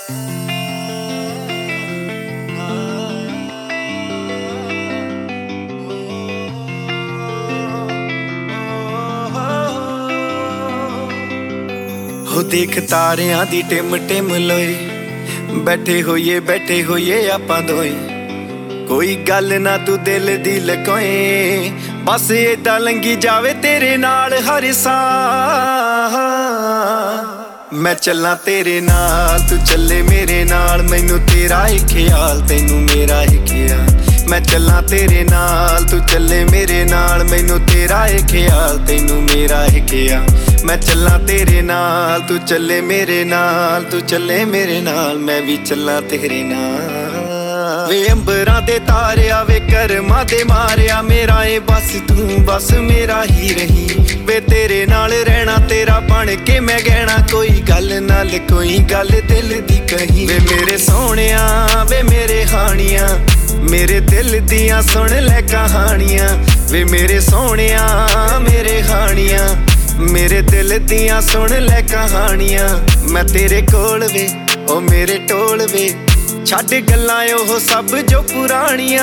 हो देख तारियां दी Tim Tim लोए, बैठे होइए आपां दोए। कोई गल ना तू दिल दी लकोए, बस इदां लंघी जावे तेरे नाल हर साह। मैं चलां तेरे नाल तू चले मेरे नाल, मैनू तेरा ही ख्याल तैनू मेरा ही ख्याल। मैं चलां तेरे नाल तू चले मेरे नाल, मैनू तेरा ही ख्याल तैनू मेरा ही ख्याल। मैं चलां तेरे नाल तू चले मेरे नाल, तू चले मेरे नाल मैं भी चलां तेरे नाल। वे अंबरां दे तारिया वे करमां दे मारिया, मेरा ए बस तू बस मेरा ही रही। वे तेरे नाल रहना तेरा बन के मैं गहना, कोई गल नाल कोई गल दिल दी कही। वे मेरे सोहणिया वे मेरे हानिया, मेरे दिल दियां सुन ले कहानियां। वे मेरे सोहणिया मेरे हानिया, मेरे दिल दियां सुन ले कहानियां। मैं तेरे कोल वे ओ मेरे टोल वे, छड्ड गल्लां ओह सब जो पुरानियां।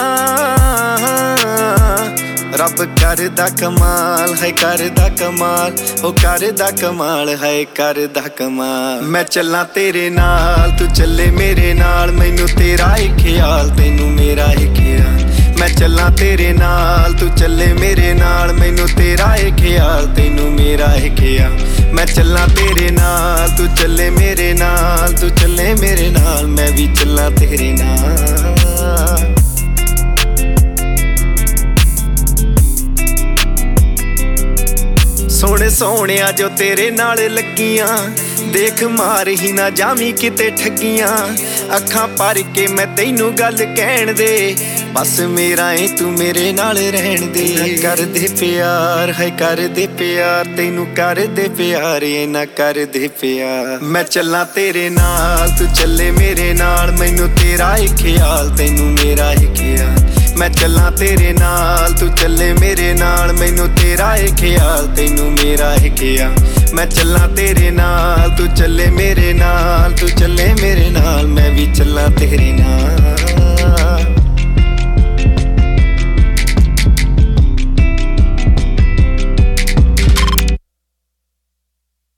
रब करदा कमाल है करदा कमाल, ओ करदा कमाल है करदा कमाल। मैं चलां तेरे नाल तू चले मेरे नाल, मैनू तेरा ही ख्याल तैनू मेरा ही ख्याल। मैं चलां तेरे नाल तू चले मेरे नाल, मैनू तेरा ही ख्याल तैनू मेरा ही ख्याल। मैं चलां तेरे नाल तू चले मेरे नाल, तू चले मेरे नाल मैं भी चलां तेरे नाल। सोहणे सोहणिया जो तेरे नाल लगियां, देख मार ही ना जामी किते ठगियां। अखां भर के मैं तैनू गल कहण दे, बस मेरा है तू मेरे नाल रहन दे। कर दे प्यार है कर दे प्यार, तैनू कर दे प्यार ये ना कर दे प्यार। मैं चलां तेरे नाल तू चले मेरे नाल, मैनू तेरा ही ख्याल तैनू मेरा ही ख्याल। मैं चलां तेरे नाल तू चले मेरे नाल, मैनू तेरा ही ख्याल तैनू मेरा ही ख्याल। मैं चलां तेरे नाल तू चले मेरे नाल, तू चले मेरे नाल